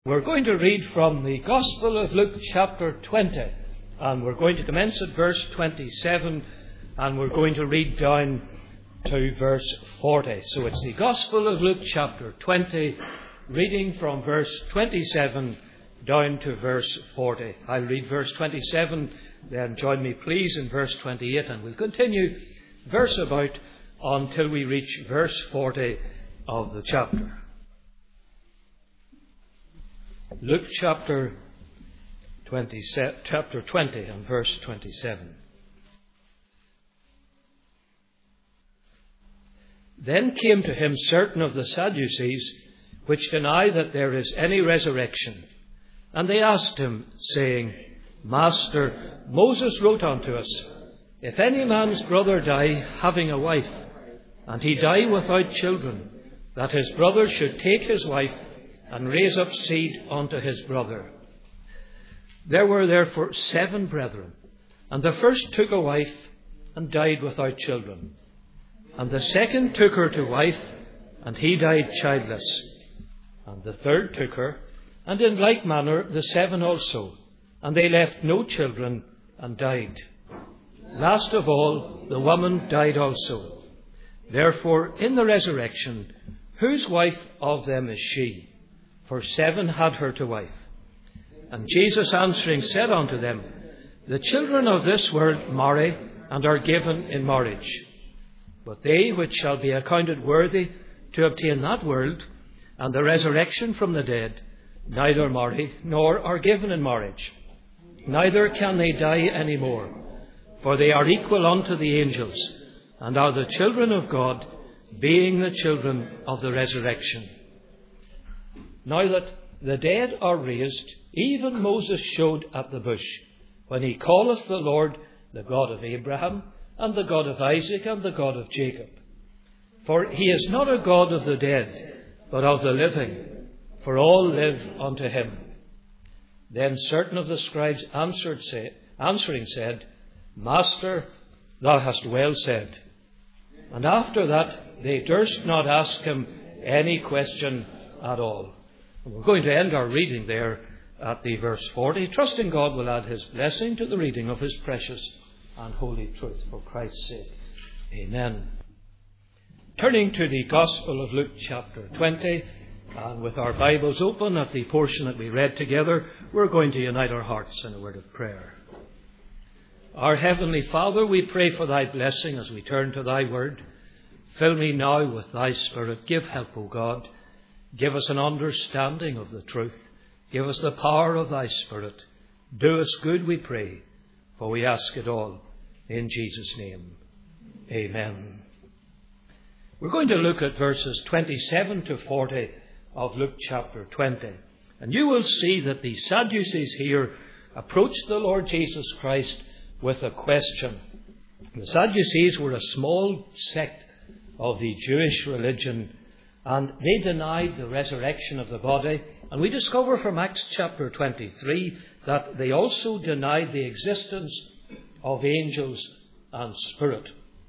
We're going to read from the Gospel of Luke chapter 20, and we're going to commence at verse 27, and we're going to read down to verse 40. So it's the Gospel of Luke chapter 20, reading from verse 27 down to verse 40. I'll read verse 27, then join me please in verse 28, and we'll continue verse about until we reach verse 40 of the chapter. Luke chapter 20 and verse 27. Then came to him certain of the Sadducees, which deny that there is any resurrection. And they asked him, saying, Master, Moses wrote unto us, if any man's brother die, having a wife, and he die without children, that his brother should take his wife, and raise up seed unto his brother. There were therefore 7 brethren, and the first took a wife, and died without children. And the second took her to wife, and he died childless. And the third took her, and in like manner the 7 also, and they left no children, and died. Last of all, the woman died also. Therefore, in the resurrection, whose wife of them is she? For 7 had her to wife. And Jesus answering said unto them, the children of this world marry, and are given in marriage. But they which shall be accounted worthy to obtain that world, and the resurrection from the dead, neither marry, nor are given in marriage. Neither can they die any more, for they are equal unto the angels, and are the children of God, being the children of the resurrection. Now that the dead are raised, even Moses showed at the bush, when he calleth the Lord the God of Abraham, and the God of Isaac, and the God of Jacob. For he is not a God of the dead, but of the living, for all live unto him. Then certain of the scribes answering said, Master, thou hast well said. And after that they durst not ask him any question at all. We're going to end our reading there at the verse 40, trusting God will add his blessing to the reading of his precious and holy truth for Christ's sake. Amen. Turning to the Gospel of Luke chapter 20, and with our Bibles open at the portion that we read together, we're going to unite our hearts in a word of prayer. Our Heavenly Father, we pray for thy blessing as we turn to thy word. Fill me now with thy Spirit. Give help, O God. Give us an understanding of the truth. Give us the power of thy Spirit. Do us good, we pray, for we ask it all in Jesus' name. Amen. We're going to look at verses 27 to 40 of Luke chapter 20. And you will see that the Sadducees here approached the Lord Jesus Christ with a question. The Sadducees were a small sect of the Jewish religion, and they denied the resurrection of the body. And we discover from Acts chapter 23 that they also denied the existence of angels and spirit.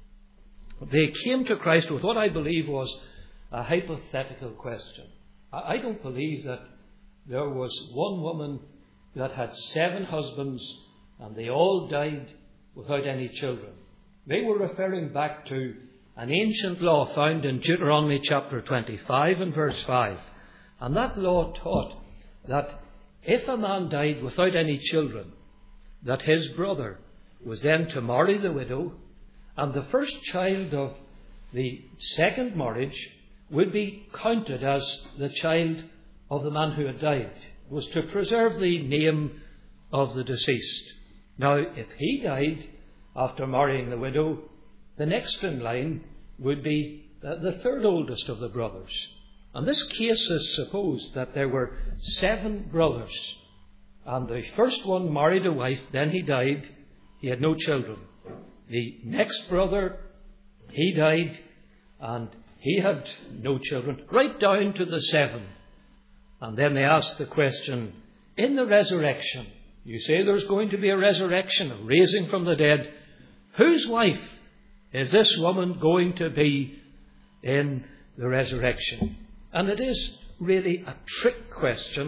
They came to Christ with what I believe was a hypothetical question. I don't believe that there was one woman that had 7 husbands and they all died without any children. They were referring back to an ancient law found in Deuteronomy chapter 25 and verse 5. And that law taught that if a man died without any children, that his brother was then to marry the widow, and the first child of the second marriage would be counted as the child of the man who had died. It was to preserve the name of the deceased. Now, if he died after marrying the widow, the next in line would be the third oldest of the brothers. And this case is supposed that there were 7 brothers. And the first one married a wife, then he died. He had no children. The next brother, he died, and he had no children, right down to the 7. And then they asked the question, in the resurrection, you say there's going to be a resurrection, a raising from the dead. Whose wife is this woman going to be in the resurrection? And it is really a trick question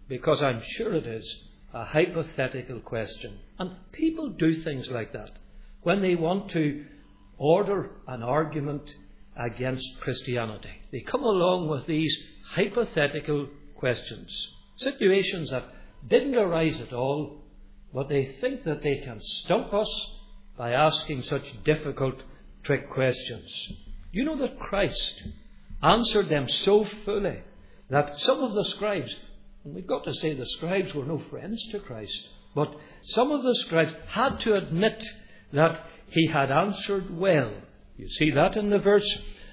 because I'm sure it is a hypothetical question. And people do things like that when they want to order an argument against Christianity. They come along with these hypothetical questions, situations that didn't arise at all, but they think that they can stump us by asking such difficult trick questions. You know that Christ answered them so fully that some of the scribes, and we've got to say the scribes were no friends to Christ, but some of the scribes had to admit that he had answered well. You see that in the verse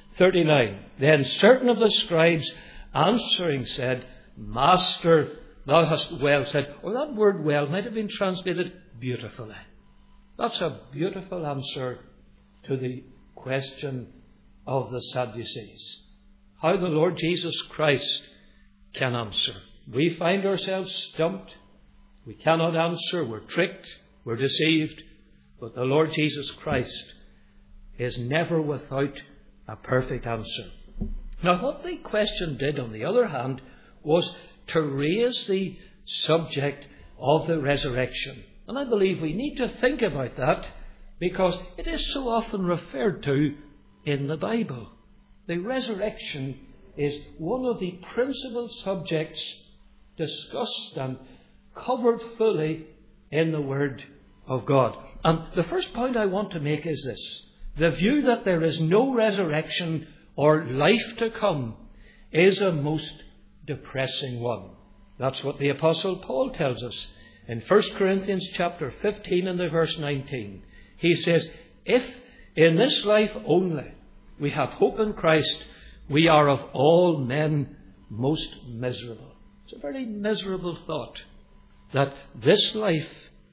39. Then certain of the scribes answering said, Master, thou hast well said. Or that word well might have been translated beautifully. That's a beautiful answer to the question of the Sadducees. How the Lord Jesus Christ can answer. We find ourselves stumped. We cannot answer. We're tricked. We're deceived. But the Lord Jesus Christ is never without a perfect answer. Now, what the question did, on the other hand, was to raise the subject of the resurrection. And I believe we need to think about that because it is so often referred to in the Bible. The resurrection is one of the principal subjects discussed and covered fully in the Word of God. And the first point I want to make is this. The view that there is no resurrection or life to come is a most depressing one. That's what the Apostle Paul tells us in 1 Corinthians chapter 15 and the verse 19. He says, if in this life only we have hope in Christ, we are of all men most miserable. It's a very miserable thought that this life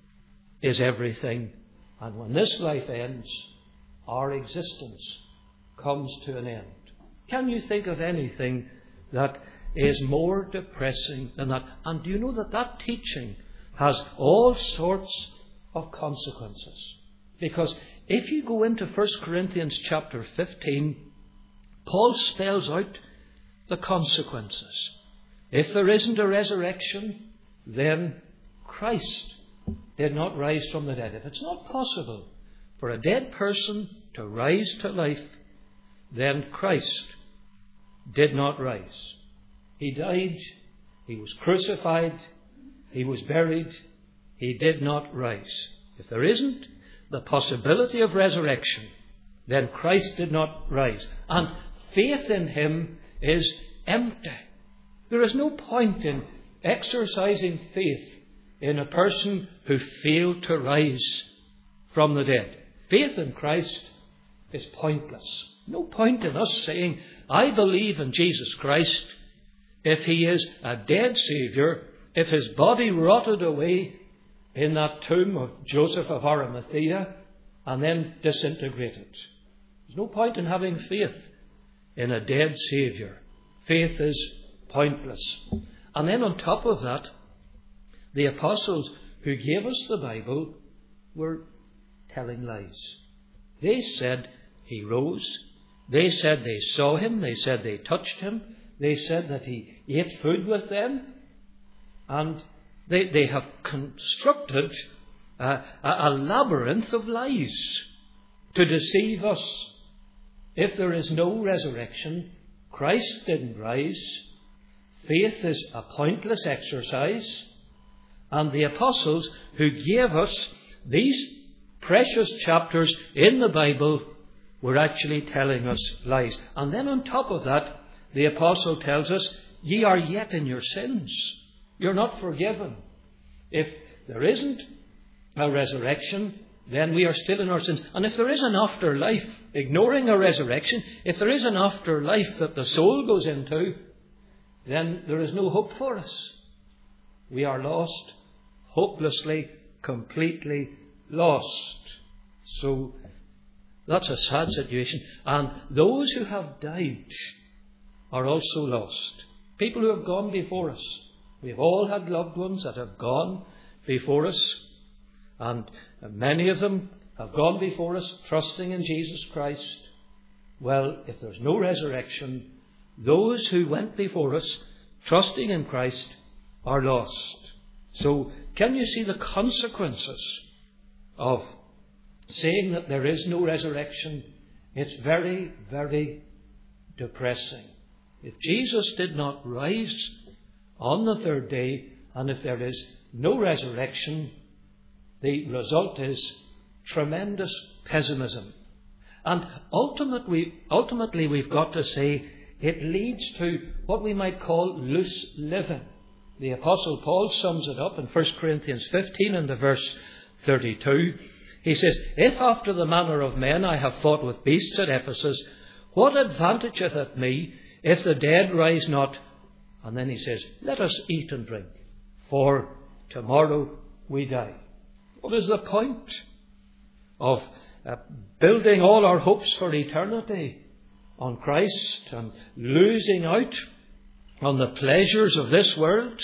is everything, and when this life ends, our existence comes to an end. Can you think of anything that is more depressing than that? And do you know that that teaching has all sorts of consequences? Because if you go into 1 Corinthians chapter 15, Paul spells out the consequences. If there isn't a resurrection, then Christ did not rise from the dead. If it's not possible for a dead person to rise to life, then Christ did not rise. He died, he was crucified, he was buried, he did not rise. If there isn't the possibility of resurrection, then Christ did not rise. And faith in him is empty. There is no point in exercising faith in a person who failed to rise from the dead. Faith in Christ is pointless. No point in us saying, I believe in Jesus Christ, if he is a dead Saviour, if his body rotted away in that tomb of Joseph of Arimathea and then disintegrated. There's no point in having faith in a dead Saviour. Faith is pointless. And then on top of that, the apostles who gave us the Bible were telling lies. They said he rose. They said they saw him. They said they touched him. They said that he ate food with them. And they have constructed a labyrinth of lies to deceive us. If there is no resurrection, Christ didn't rise, faith is a pointless exercise, and the apostles who gave us these precious chapters in the Bible were actually telling us lies. And then on top of that, the apostle tells us, ye are yet in your sins. You're not forgiven. If there isn't a resurrection, then we are still in our sins. And if there is an afterlife, ignoring a resurrection, if there is an afterlife that the soul goes into, then there is no hope for us. We are lost, hopelessly, completely lost. So that's a sad situation. And those who have died are also lost. People who have gone before us. We have all had loved ones that have gone before us. And many of them have gone before us trusting in Jesus Christ. Well, if there's no resurrection, those who went before us trusting in Christ are lost. So, can you see the consequences of saying that there is no resurrection? It's very, very depressing. If Jesus did not rise on the third day, and if there is no resurrection, the result is tremendous pessimism. And ultimately we've got to say it leads to what we might call loose living. The Apostle Paul sums it up in 1 Corinthians 15 and the verse 32. He says, "If after the manner of men I have fought with beasts at Ephesus, what advantageth it me if the dead rise not?" And then he says, "Let us eat and drink, for tomorrow we die." What is the point of building all our hopes for eternity on Christ and losing out on the pleasures of this world?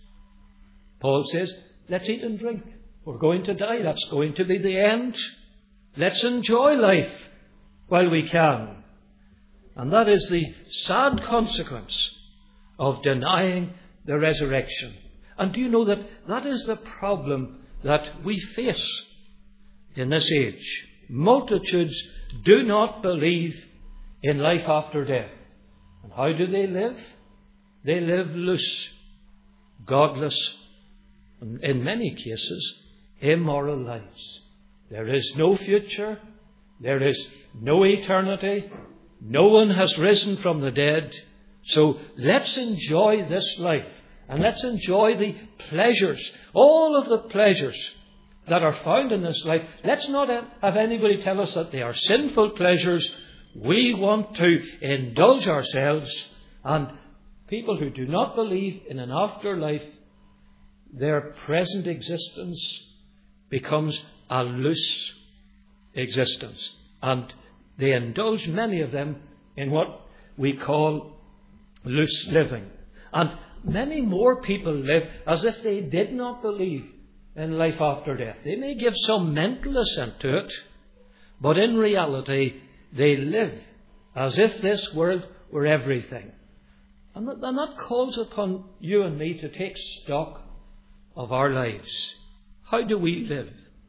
Paul says, let's eat and drink. We're going to die. That's going to be the end. Let's enjoy life while we can. And that is the sad consequence of denying the resurrection. And do you know that that is the problem that we face in this age? Multitudes do not believe in life after death. And how do they live? They live loose, godless, and in many cases, immoral lives. There is no future. There is no eternity. No one has risen from the dead. So let's enjoy this life. And let's enjoy the pleasures, all of the pleasures that are found in this life. Let's not have anybody tell us that they are sinful pleasures. We want to indulge ourselves. And people who do not believe in an afterlife, their present existence becomes a loose existence. And they indulge, many of them, in what we call loose living. And many more people live as if they did not believe in life after death. They may give some mental assent to it, but in reality, they live as if this world were everything. And that calls upon you and me to take stock of our lives. How do we live?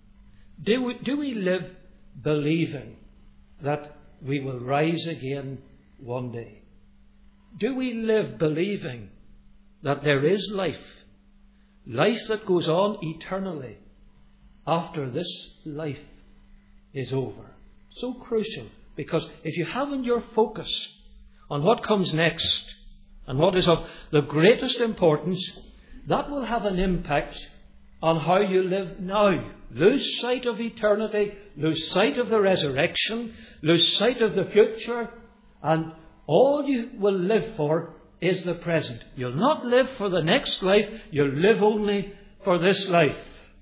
Do we live believing that we will rise again one day? Do we live believing that there is life? Life that goes on eternally after this life is over. So crucial, because if you haven't your focus on what comes next and what is of the greatest importance, that will have an impact on how you live now. Lose sight of eternity, lose sight of the resurrection, lose sight of the future, and all you will live for is the present. You'll not live for the next life, you'll live only for this life.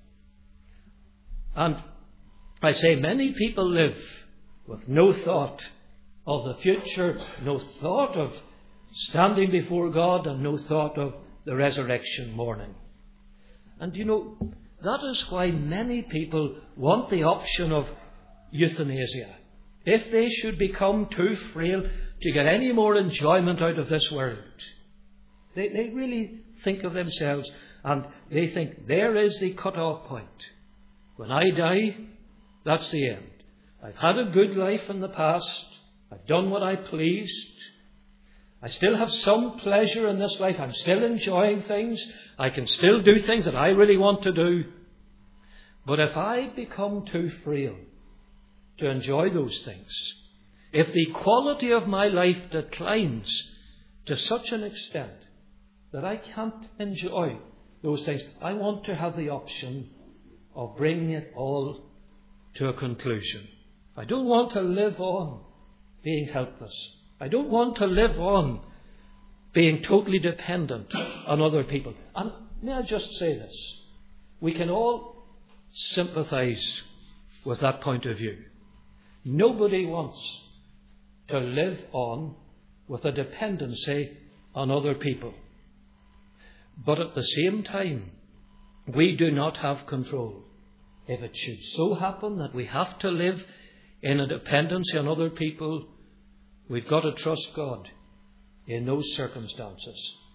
And I say many people live with no thought of the future, no thought of standing before God, and no thought of the resurrection morning. And you know, that is why many people want the option of euthanasia. If they should become too frail to get any more enjoyment out of this world, they really think of themselves and they think there is the cut-off point. When I die, that's the end. I've had a good life in the past. I've done what I pleased. I still have some pleasure in this life. I'm still enjoying things. I can still do things that I really want to do. But if I become too frail to enjoy those things, if the quality of my life declines to such an extent that I can't enjoy those things, I want to have the option of bringing it all to a conclusion. I don't want to live on being helpless. I don't want to live on being totally dependent on other people. And may I just say this? We can all sympathize with that point of view. Nobody wants to live on with a dependency on other people. But at the same time, we do not have control. If it should so happen that we have to live in a dependency on other people, we've got to trust God in those circumstances.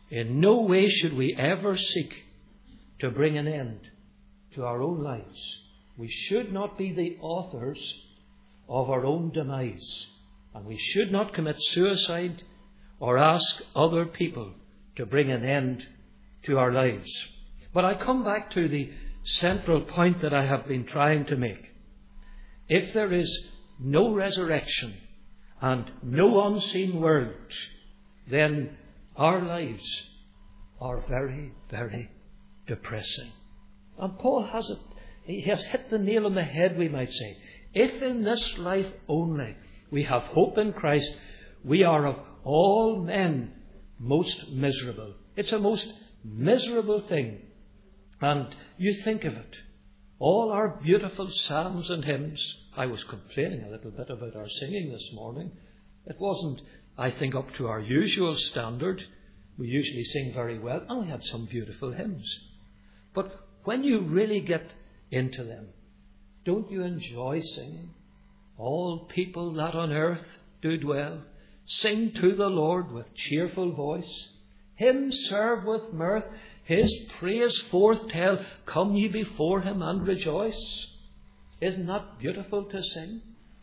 In no way should we ever seek to bring an end to our own lives. We should not be the authors of our own demise. And we should not commit suicide or ask other people to bring an end to our lives. But I come back to the central point that I have been trying to make. If there is no resurrection and no unseen world, then our lives are very, very depressing. And Paul has it. He has hit the nail on the head, we might say. If in this life only we have hope in Christ, we are of all men most miserable. It's a most miserable thing. And you think of it. All our beautiful psalms and hymns. I was complaining a little bit about our singing this morning. It wasn't, I think, up to our usual standard. We usually sing very well, and we had some beautiful hymns. But when you really get into them, don't you enjoy singing? All people that on earth do dwell, sing to the Lord with cheerful voice. Him serve with mirth, His praise forth tell. Come ye before Him and rejoice. Isn't that beautiful to sing?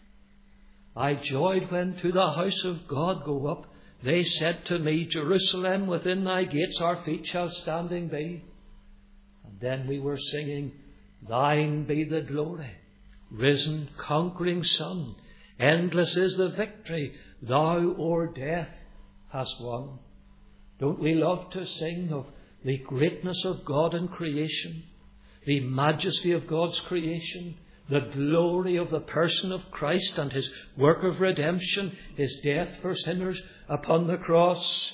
I joyed when to the house of God go up. They said to me, Jerusalem, within thy gates our feet shall standing be. And then we were singing, Thine be the glory, risen, conquering Son. Endless is the victory Thou o'er death hast won. Don't we love to sing of the greatness of God in creation, the majesty of God's creation, the glory of the person of Christ and His work of redemption, His death for sinners upon the cross?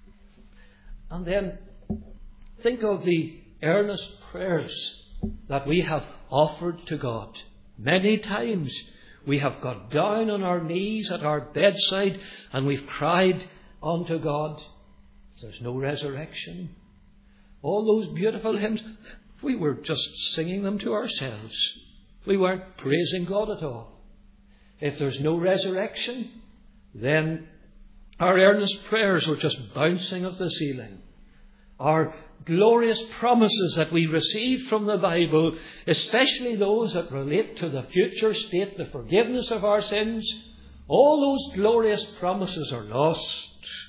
And then think of the earnest prayers that we have offered to God. Many times we have got down on our knees at our bedside and we've cried unto God. There's no resurrection. All those beautiful hymns, we were just singing them to ourselves. We weren't praising God at all. If there's no resurrection, then our earnest prayers were just bouncing off the ceiling. Our glorious promises that we receive from the Bible, especially those that relate to the future state, the forgiveness of our sins, all those glorious promises are lost.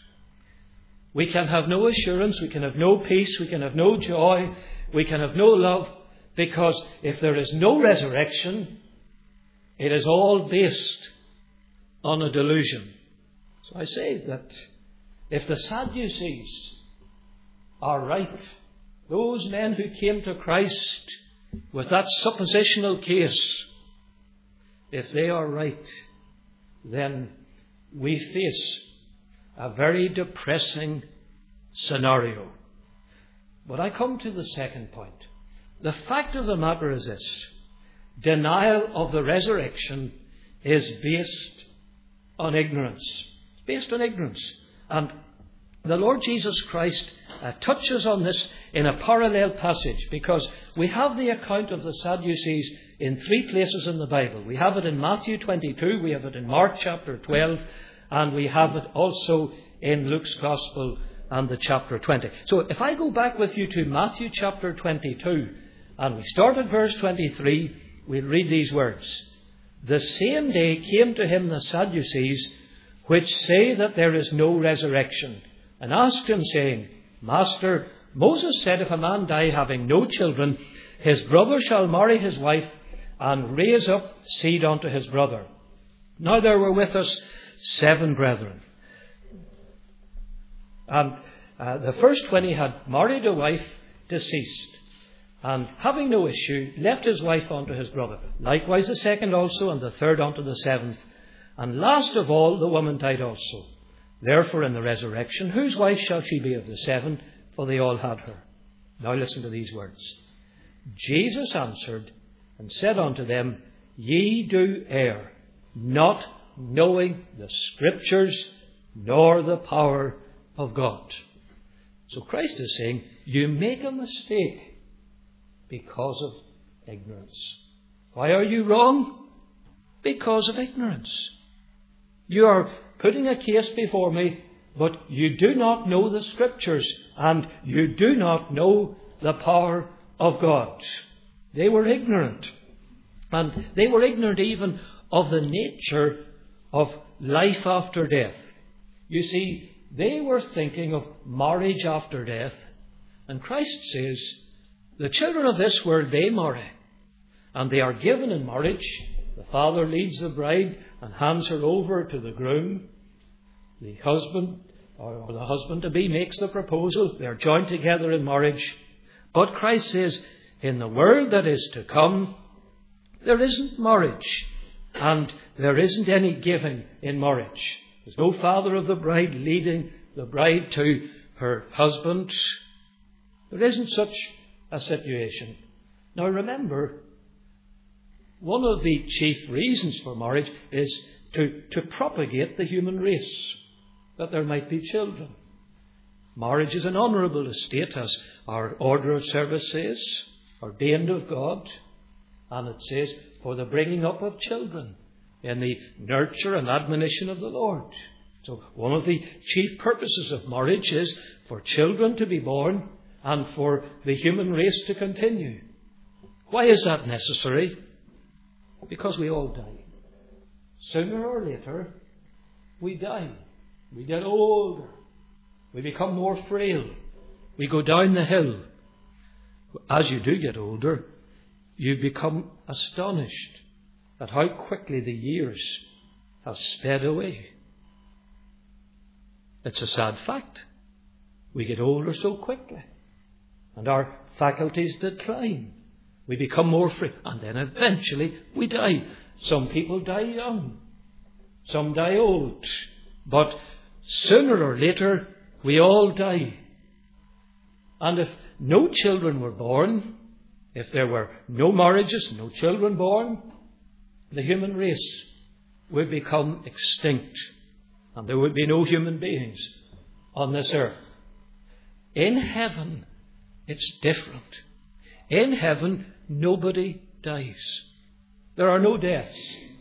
We can have no assurance, we can have no peace, we can have no joy, we can have no love, because if there is no resurrection, it is all based on a delusion. So I say that if the Sadducees are right, those men who came to Christ with that suppositional case, if they are right, then we face a very depressing scenario. But I come to the second point. The fact of the matter is this: denial of the resurrection is based on ignorance. It's based on ignorance. And the Lord Jesus Christ touches on this in a parallel passage, because we have the account of the Sadducees in 3 places in the Bible. We have it in Matthew 22, we have it in Mark chapter 12, and we have it also in Luke's Gospel and the chapter 20. So if I go back with you to Matthew chapter 22, and we start at verse 23, we'll read these words. The same day came to him the Sadducees, which say that there is no resurrection, and asked him, saying, Master, Moses said, if a man die having no children, his brother shall marry his wife, and raise up seed unto his brother. Now there were with us 7 brethren. And the first, when he had married a wife, deceased, and having no issue, left his wife unto his brother. Likewise the second also, and the third unto the 7th. And last of all, the woman died also. Therefore in the resurrection, whose wife shall she be of the 7? For they all had her. Now listen to these words. Jesus answered and said unto them, Ye do err, not knowing the Scriptures, nor the power of God. So Christ is saying, you make a mistake because of ignorance. Why are you wrong? Because of ignorance. You are putting a case before me, but you do not know the Scriptures, and you do not know the power of God. They were ignorant. And they were ignorant even of the nature of life after death. You see, they were thinking of marriage after death. And Christ says, the children of this world, they marry. And they are given in marriage. The father leads the bride and hands her over to the groom. The husband, or the husband-to-be, makes the proposal. They are joined together in marriage. But Christ says, in the world that is to come, there isn't marriage. And there isn't any giving in marriage. There's no father of the bride leading the bride to her husband. There isn't such a situation. Now remember, one of the chief reasons for marriage is to propagate the human race, that there might be children. Marriage is an honourable estate, as our order of service says, ordained of God. And it says, for the bringing up of children in the nurture and admonition of the Lord. So one of the chief purposes of marriage is for children to be born and for the human race to continue. Why is that necessary? Because we all die. Sooner or later, we die. We get older. We become more frail. We go down the hill. As you do get older, you become astonished at how quickly the years have sped away. It's a sad fact. We get older so quickly, and our faculties decline. We become more free, and then eventually we die. Some people die young, some die old, but sooner or later we all die. And if no children were born, if there were no marriages, no children born, the human race would become extinct, and there would be no human beings on this earth. In heaven, it's different. In heaven, nobody dies. There are no deaths.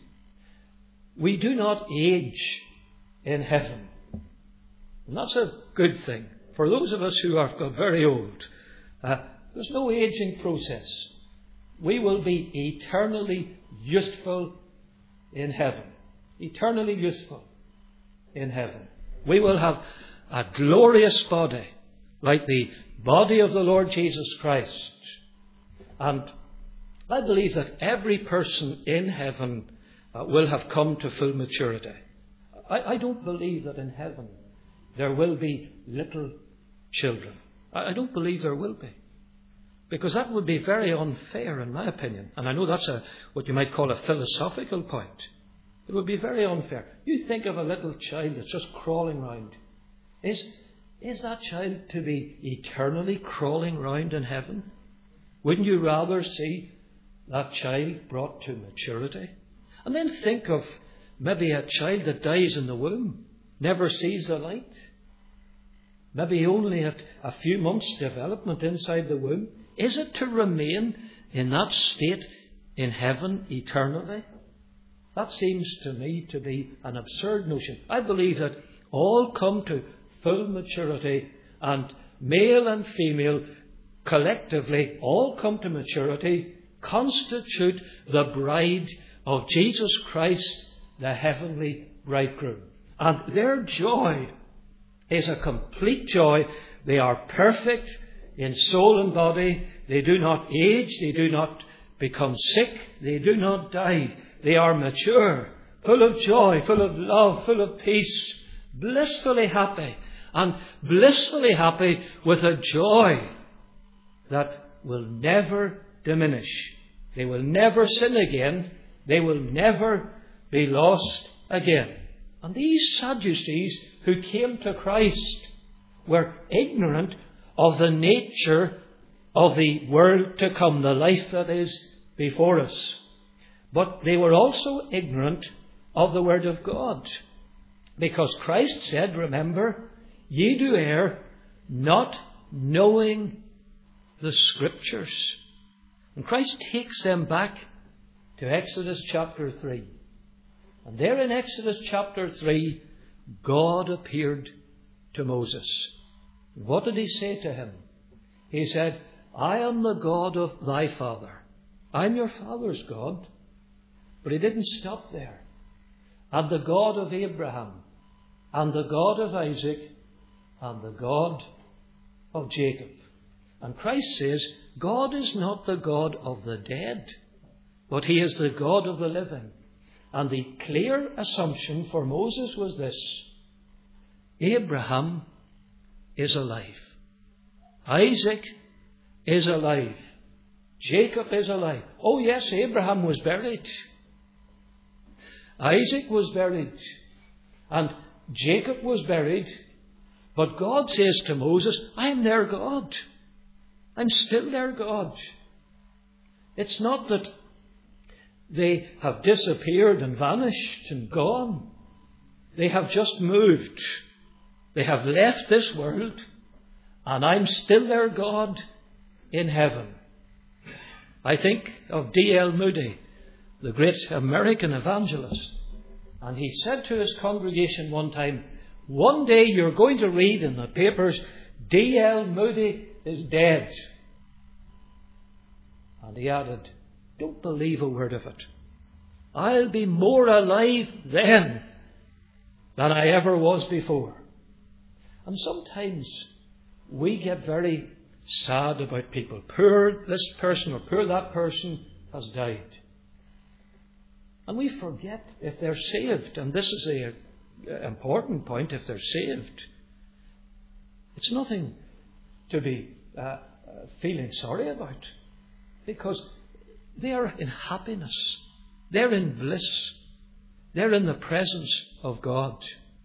We do not age in heaven. And that's a good thing. For those of us who are very old, there's no aging process. We will be eternally youthful in heaven. Eternally youthful in heaven. We will have a glorious body, like the body of the Lord Jesus Christ. And I believe that every person in heaven will have come to full maturity. I don't believe that in heaven there will be little children. I don't believe there will be. Because that would be very unfair, in my opinion. And I know that's what you might call a philosophical point. It would be very unfair. You think of a little child that's just crawling round. Is that child to be eternally crawling round in heaven? Wouldn't you rather see that child brought to maturity? And then think of maybe a child that dies in the womb, never sees the light. Maybe only at a few months' development inside the womb. Is it to remain in that state in heaven eternally? That seems to me to be an absurd notion. I believe that all come to full maturity, and male and female collectively all come to maturity, constitute the bride of Jesus Christ, the heavenly bridegroom. And their joy is a complete joy. They are perfect in soul and body. They do not age. They do not become sick. They do not die. They are mature, full of joy, full of love, full of peace, blissfully happy, and blissfully happy with a joy that will never diminish. They will never sin again. They will never be lost again. And these Sadducees who came to Christ were ignorant of the nature of the world to come, the life that is before us. But they were also ignorant of the Word of God. Because Christ said, remember, ye do err, not knowing the Scriptures. And Christ takes them back to Exodus chapter 3. And there in Exodus chapter 3, God appeared to Moses. What did he say to him? He said, I am the God of thy father. I'm your father's God. But he didn't stop there. And the God of Abraham, and the God of Isaac, and the God of Jacob. And Christ says, God is not the God of the dead, but he is the God of the living. And the clear assumption for Moses was this: Abraham is alive. Isaac is alive. Jacob is alive. Oh yes, Abraham was buried. Isaac was buried. And Jacob was buried. But God says to Moses, I am their God. I'm still their God. It's not that they have disappeared and vanished and gone. They have just moved. They have left this world, and I'm still their God in heaven. I think of D.L. Moody, the great American evangelist, and he said to his congregation one time, one day you're going to read in the papers, D.L. Moody is dead. And he added, don't believe a word of it. I'll be more alive then than I ever was before. And sometimes we get very sad about people. Poor this person or poor that person has died. And we forget if they're saved. And this is an important point, if they're saved. It's nothing to be feeling sorry about. Because they are in happiness. They're in bliss. They're in the presence of God.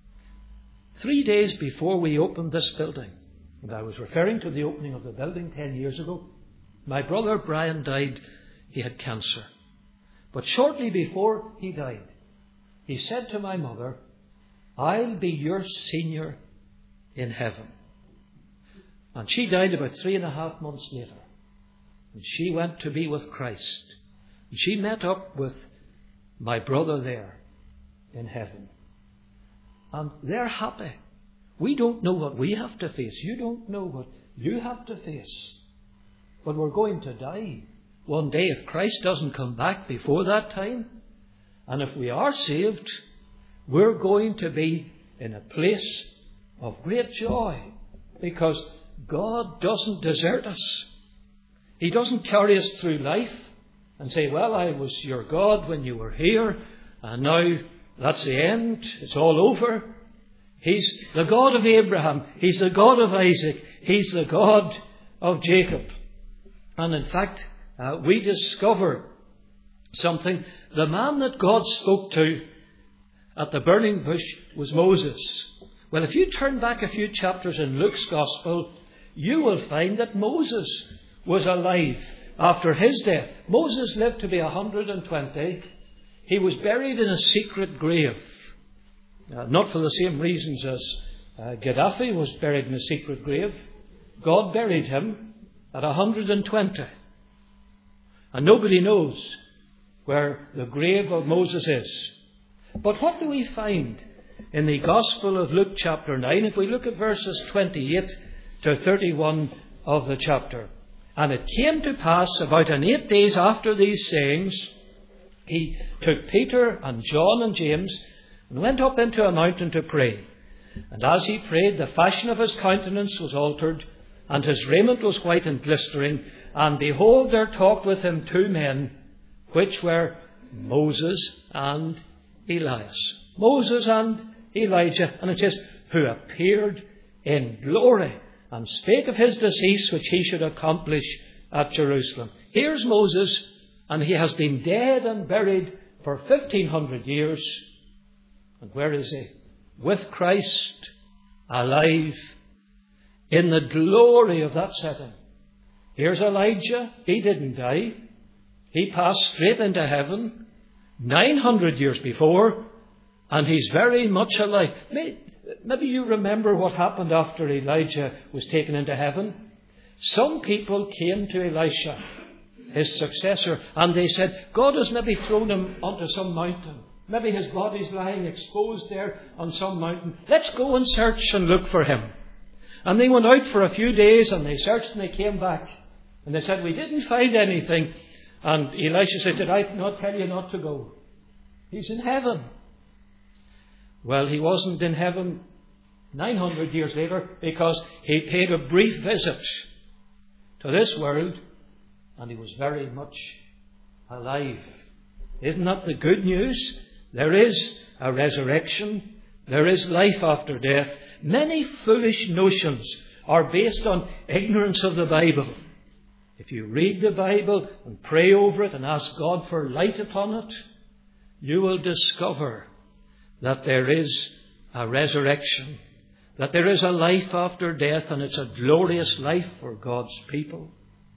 3 days before we opened this building, and I was referring to the opening of the building 10 years ago, my brother Brian died. He had cancer. But shortly before he died, he said to my mother, I'll be your senior in heaven. And she died about 3.5 months later. And she went to be with Christ. And she met up with my brother there in heaven. And they're happy. We don't know what we have to face. You don't know what you have to face. But we're going to die one day if Christ doesn't come back before that time. And if we are saved, we're going to be in a place of great joy, because God doesn't desert us. He doesn't carry us through life and say, well, I was your God when you were here, and now that's the end. It's all over. He's the God of Abraham. He's the God of Isaac. He's the God of Jacob. And in fact, we discover something. The man that God spoke to at the burning bush was Moses. Well, if you turn back a few chapters in Luke's Gospel, you will find that Moses was alive after his death. Moses lived to be 120. He was buried in a secret grave. Not for the same reasons as Gaddafi was buried in a secret grave. God buried him at 120. And nobody knows where the grave of Moses is. But what do we find in the Gospel of Luke chapter 9? If we look at verses 28 to 31 of the chapter. And it came to pass about 8 days after these sayings, he took Peter and John and James and went up into a mountain to pray. And as he prayed, the fashion of his countenance was altered, and his raiment was white and glistering. And behold, there talked with him 2 men, which were Moses and Elias. Moses and Elijah. And it says, who appeared in glory, and spake of his decease which he should accomplish at Jerusalem. Here's Moses, and he has been dead and buried for 1,500 years. And where is he? With Christ, alive, in the glory of that setting. Here's Elijah. He didn't die. He passed straight into heaven 900 years before, and he's very much alive. Maybe you remember what happened after Elijah was taken into heaven. Some people came to Elisha, his successor, and they said, God has maybe thrown him onto some mountain. Maybe his body's lying exposed there on some mountain. Let's go and search and look for him. And they went out for a few days and they searched and they came back. And they said, we didn't find anything. And Elisha said, did I not tell you not to go? He's in heaven. Well, he wasn't in heaven 900 years later because he paid a brief visit to this world and he was very much alive. Isn't that the good news? There is a resurrection. There is life after death. Many foolish notions are based on ignorance of the Bible. If you read the Bible and pray over it and ask God for light upon it, you will discover that there is a resurrection, that there is a life after death, and it's a glorious life for God's people.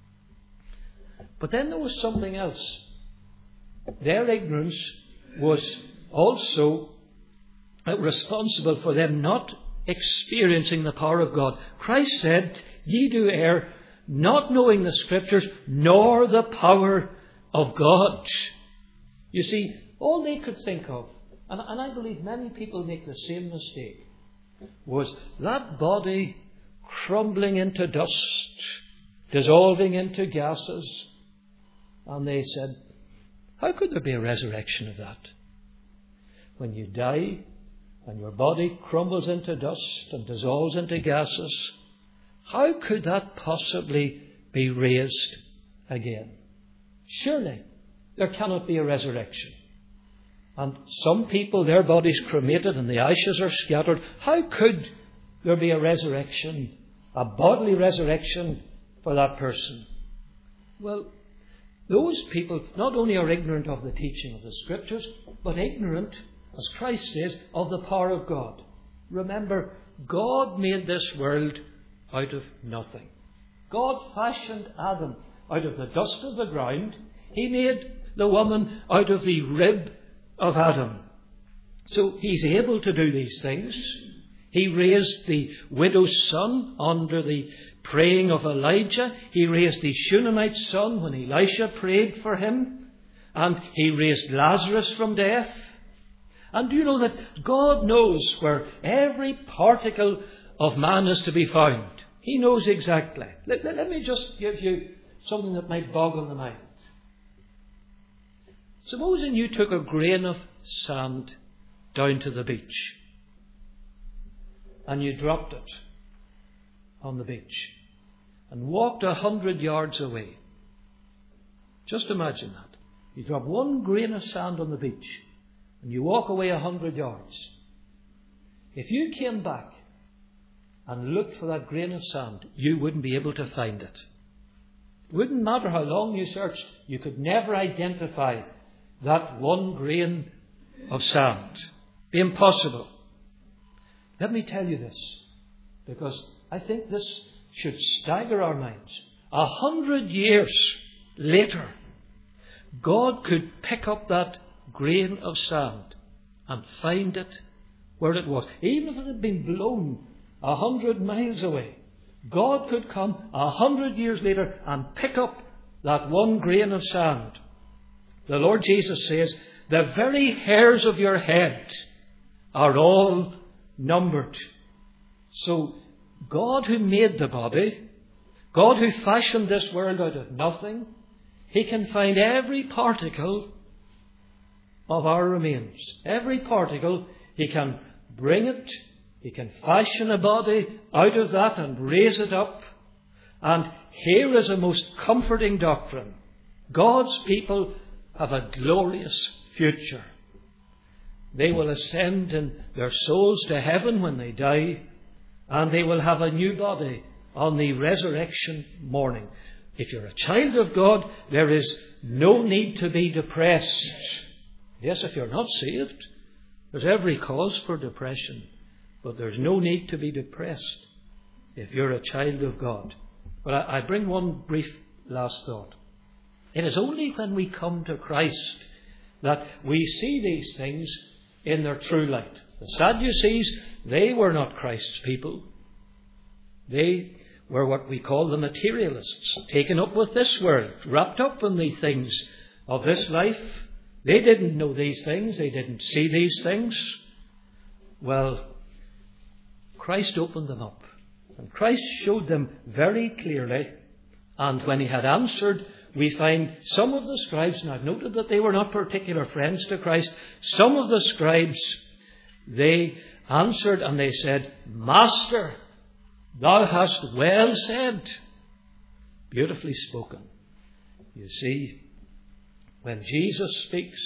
But then there was something else. Their ignorance was also responsible for them not experiencing the power of God. Christ said, ye do err, not knowing the Scriptures, nor the power of God. You see, all they could think of, and I believe many people make the same mistake, was that body crumbling into dust, dissolving into gases. And they said, how could there be a resurrection of that? When you die and your body crumbles into dust and dissolves into gases, how could that possibly be raised again? Surely there cannot be a resurrection. And some people, their bodies cremated and the ashes are scattered. How could there be a resurrection, a bodily resurrection for that person? Well, those people not only are ignorant of the teaching of the Scriptures, but ignorant, as Christ says, of the power of God. Remember, God made this world out of nothing. God fashioned Adam out of the dust of the ground. He made the woman out of the rib of Adam. So He's able to do these things. He raised the widow's son under the praying of Elijah. He raised the Shunammite's son when Elisha prayed for him. And He raised Lazarus from death. And do you know that God knows where every particle of man is to be found? He knows exactly. Let me just give you something that might boggle the mind. Supposing you took a grain of sand down to the beach and you dropped it on the beach and walked 100 yards away. Just imagine that. You drop one grain of sand on the beach and you walk away 100 yards. If you came back and looked for that grain of sand, you wouldn't be able to find it. It wouldn't matter how long you searched, you could never identify that one grain of sand. Be impossible. Let me tell you this, because I think this should stagger our minds. 100 years later, God could pick up that grain of sand and find it where it was. Even if it had been blown 100 miles away, God could come 100 years later and pick up that one grain of sand. The Lord Jesus says, the very hairs of your head are all numbered. So God who made the body, God who fashioned this world out of nothing, He can find every particle of our remains. Every particle, He can bring it. He can fashion a body out of that and raise it up. And here is a most comforting doctrine. God's people have a glorious future. They will ascend in their souls to heaven when they die, and they will have a new body on the resurrection morning. If you're a child of God, there is no need to be depressed. Yes, if you're not saved, there's every cause for depression, but there's no need to be depressed if you're a child of God. But I bring one brief last thought. It is only when we come to Christ that we see these things in their true light. The Sadducees, they were not Christ's people. They were what we call the materialists, taken up with this world, wrapped up in the things of this life. They didn't know these things. They didn't see these things. Well, Christ opened them up And Christ showed them very clearly. And when he had answered, we find some of the scribes, and I've noted that they were not particular friends to Christ, some of the scribes, they answered and they said, Master, thou hast well said. Beautifully spoken. You see, when Jesus speaks,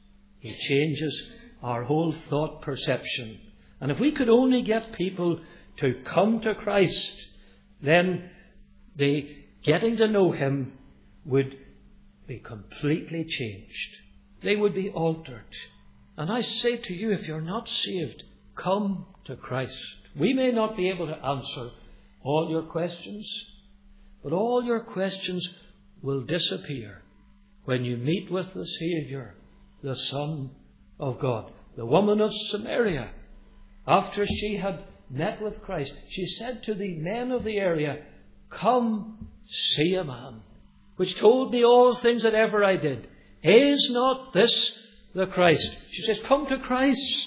he changes our whole thought perception. And if we could only get people to come to Christ, then the getting to know him would be completely changed. They would be altered. And I say to you, if you're not saved, come to Christ. We may not be able to answer all your questions, but all your questions will disappear when you meet with the Saviour, the Son of God. The woman of Samaria, after she had met with Christ, she said to the men of the area, Come, see a man, which told me all things that ever I did. Is not this the Christ? She says, come to Christ.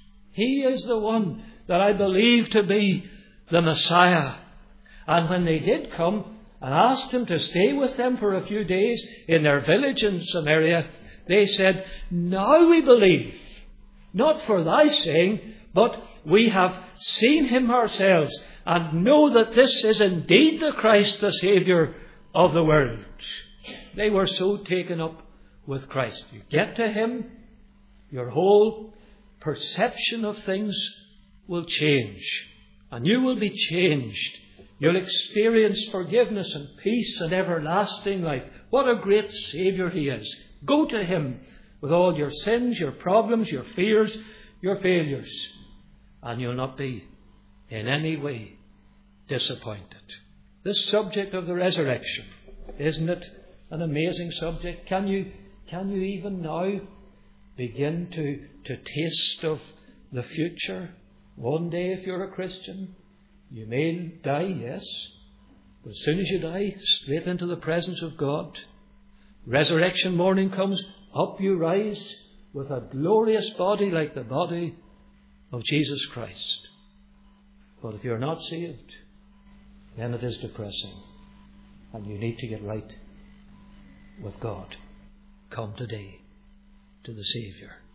He is the one that I believe to be the Messiah. And when they did come and asked him to stay with them for a few days in their village in Samaria, they said, Now we believe, not for thy saying, but we have seen him ourselves and know that this is indeed the Christ, the Saviour of the world. They were so taken up with Christ. You get to him, your whole perception of things will change. And you will be changed. You'll experience forgiveness and peace and everlasting life. What a great Saviour he is. Go to him with all your sins, your problems, your fears, your failures. And you'll not be in any way disappointed. This subject of the resurrection, isn't it an amazing subject? Can you even now begin to taste of the future? One day, if you're a Christian, you may die, yes. But as soon as you die, straight into the presence of God. Resurrection morning comes, up you rise with a glorious body like the body of Jesus Christ. But if you're not saved, then it is depressing. And you need to get right with God. Come today to the Saviour.